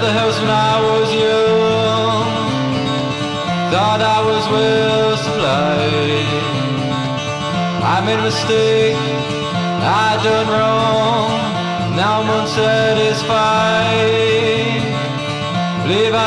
the house when I was young. Thought I was well supplied. I made a mistake, I done wrong. Now I'm unsatisfied. Believe I